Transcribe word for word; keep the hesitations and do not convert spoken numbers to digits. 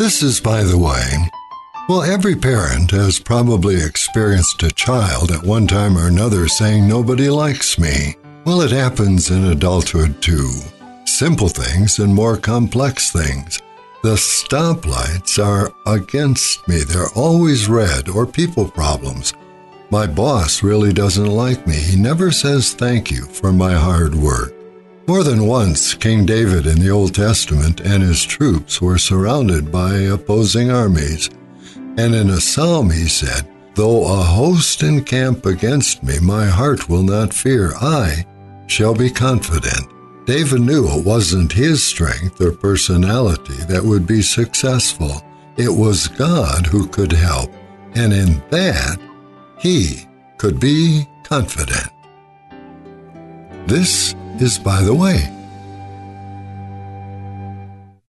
This is By the Way. Well, every parent has probably experienced a child at one time or another saying, "Nobody likes me." Well, it happens in adulthood too. Simple things and more complex things. The stoplights are against me. They're always red, or people problems. My boss really doesn't like me. He never says thank you for my hard work. More than once, King David in the Old Testament and his troops were surrounded by opposing armies. And in a psalm he said, "Though a host encamp against me, my heart will not fear. I shall be confident." David knew it wasn't his strength or personality that would be successful. It was God who could help, and in that, he could be confident. This is By the Way.